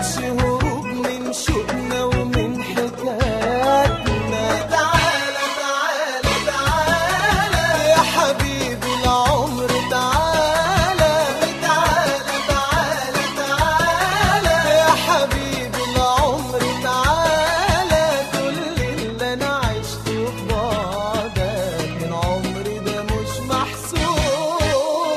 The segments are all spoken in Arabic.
يفتش هروب من شوقنا ومن حكاياتنا. تعالى تعالى تعالى يا حبيبي العمر، تعالى تعالى تعالى تعالى يا حبيبي العمر، تعالى كل اللي انا عشته في بعدك من عمري ده مش محسوب.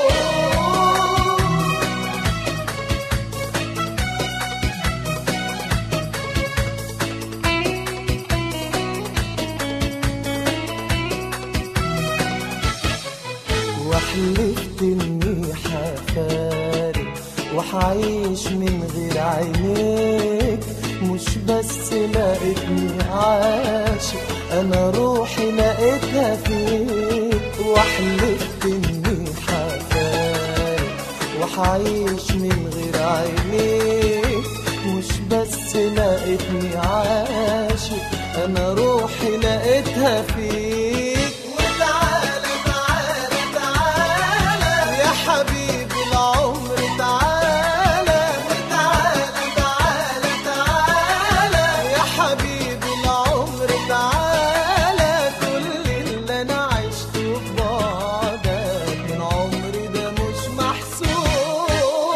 وحلفت اني حفارق وحعيش من غير عينيك، مش بس لقيتني عاشق، انا روحي لقيتها فيك. وحلفت اني حفارق وحعيش من غير عينيك، مش بس لقيتني عاشق، انا روحي لقيتها فيك. وتعالى تعالى تعالى يا حبيبي العمر، تعالى تعالى تعالى تعالى يا حبيبي العمر، تعالى كل اللي انا عشته في بعدك من عمري ده مش محسوب.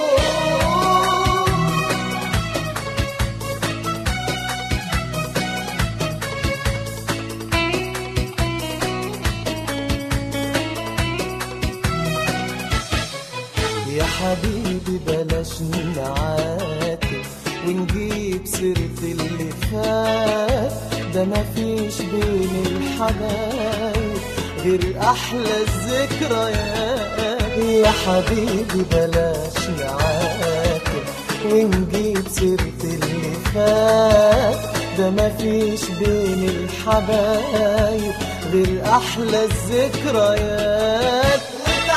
يا حبيبي بلاش نعاتب ونجيب سيرة اللي فات، ده مفيش بين الحبايب غير أحلى الذكريات. يا حبيبي بلاش نعاتب ونجيب سيرة اللي فات، ده مفيش بين الحبايب غير أحلى الذكريات.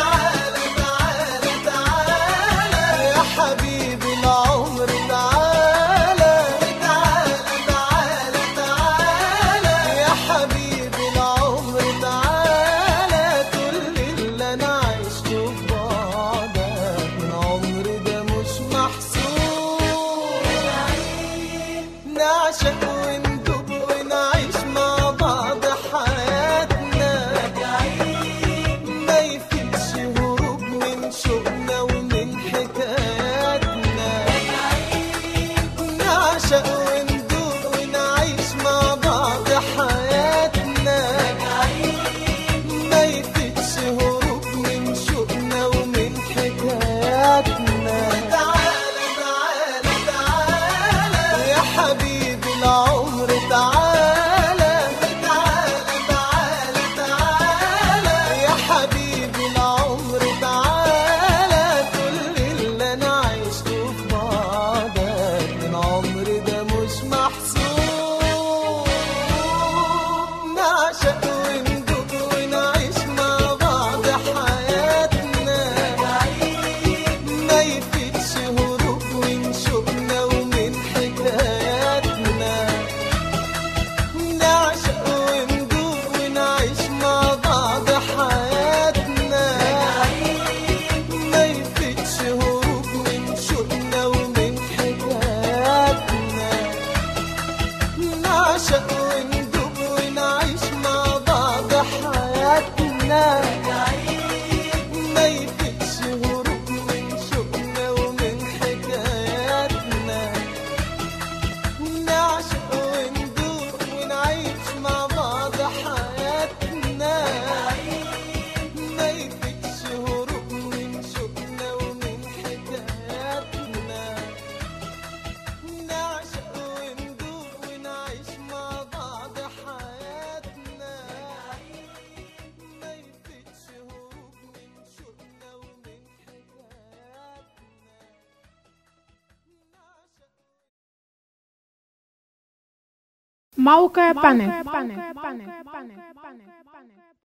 حبيبي العمر، تعالى تعالى تعالى تعالى يا حبيبي العمر، تعالى كل اللي انا عشته في بعدك من عمري ده مش محسوب. نعشق وندوب ونعيش مع بعض حياتنا، ما يفيدش هروب من شوقنا ومن حكاياتنا. نعشق وندوب ونعيش مع بعض حياتنا، ما يفيدش هروب من شوقنا ومن حكاياتنا. تعالى تعالى تعالى يا حبيبي العمر، تعالى تعالى تعالى تعالى يا حبيبي العمر، تعالى كل اللي انا عشته في بعدك من عمري ده مش محسوب. نعشق وندوب ونعيش مع بعض حياتنا، ما يفيدش هروب من شوقنا ومن حكاياتنا. نعشق وندوب ونعيش مع بعض حياتنا، ما يفيدش هروب من شوقنا ومن حكاياتنا. نعشق وندوب ونعيش مع بعض حياتنا، ما يفيدش هروب من شوقنا ومن حكاياتنا. نعشق وندوب ونعيش مع بعض حياتنا، ما يفيدش هروب من شوقنا ومن حكاياتنا. نعشق وندوب ونعيش مع بعض حياتنا، ما يفيدش هروب من شوقنا ومن حكاياتنا. موقع بانك.